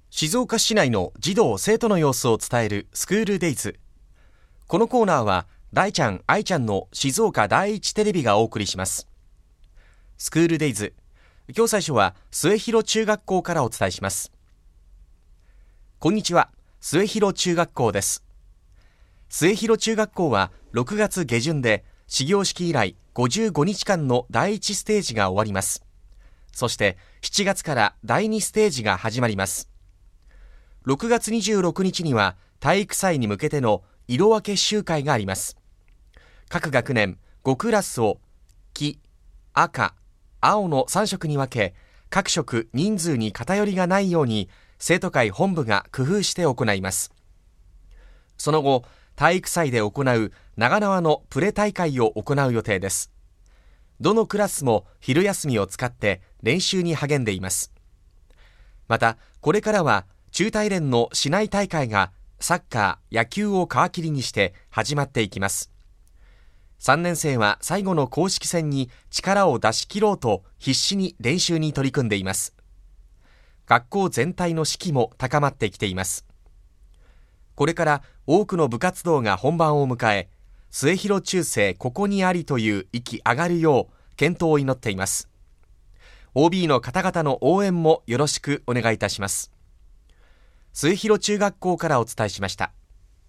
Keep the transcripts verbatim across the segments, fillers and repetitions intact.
静岡市内の児童生徒の様子を伝えるスクールデイズ。このコーナーは大ちゃん、愛ちゃんの静岡第一テレビがお送りします。スクールデイズ、今日最初は末広中学校からお伝えします。こんにちは、末広中学校です。末広中学校はろくがつ下旬で始業式以来ごじゅうごにちかんのだいいちステージが終わります。そしてしちがつからだいにステージが始まります。ろくがつにじゅうろくにちには体育祭に向けての色分け集会があります。各学年ごクラスを黄、赤、青のさんしょくに分け、各色人数に偏りがないように生徒会本部が工夫して行います。その後、体育祭で行う長縄のプレ大会を行う予定です。どのクラスも昼休みを使って練習に励んでいます。また、これからは中大連の市内大会がサッカー、野球を皮切りにして始まっていきます。さんねんせいは最後の公式戦に力を出し切ろうと必死に練習に取り組んでいます。学校全体の士気も高まってきています。これから多くの部活動が本番を迎え、末広中世ここにありという息上がるよう健闘を祈っています。オービー の方々の応援もよろしくお願いいたします。末広中学校からお伝えしました。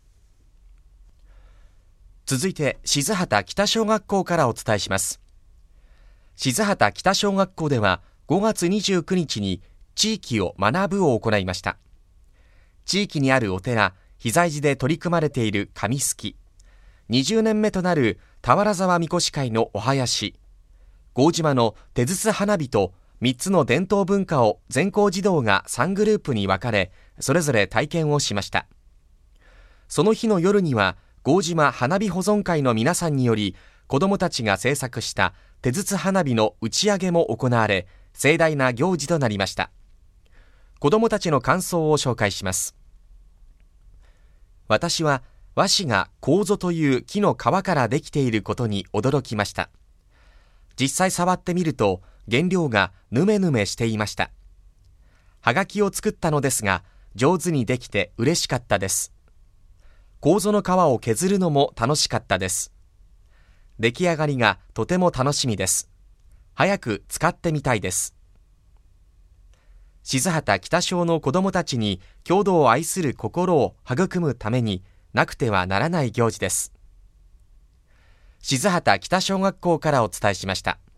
続いて静畑北小学校からお伝えします。静畑北小学校ではごがつにじゅうくにちに地域を学ぶを行いました。地域にあるお寺、比在寺で取り組まれている紙すき、にじゅうねんめとなる俵沢みこし会のお囃子、郷島の手筒花火とみっつの伝統文化を全校児童がさんグループに分かれ、それぞれ体験をしました。その日の夜には、郷島花火保存会の皆さんにより、子どもたちが制作した手筒花火の打ち上げも行われ、盛大な行事となりました。子どもたちの感想を紹介します。私は和紙が楮という木の皮からできていることに驚きました。実際触ってみると原料がヌメヌメしていました。はがきを作ったのですが上手にできて嬉しかったです。楮の皮を削るのも楽しかったです。出来上がりがとても楽しみです。早く使ってみたいです。静畑北小の子どもたちに郷土を愛する心を育むためになくてはならない行事です。静畑北小学校からお伝えしました。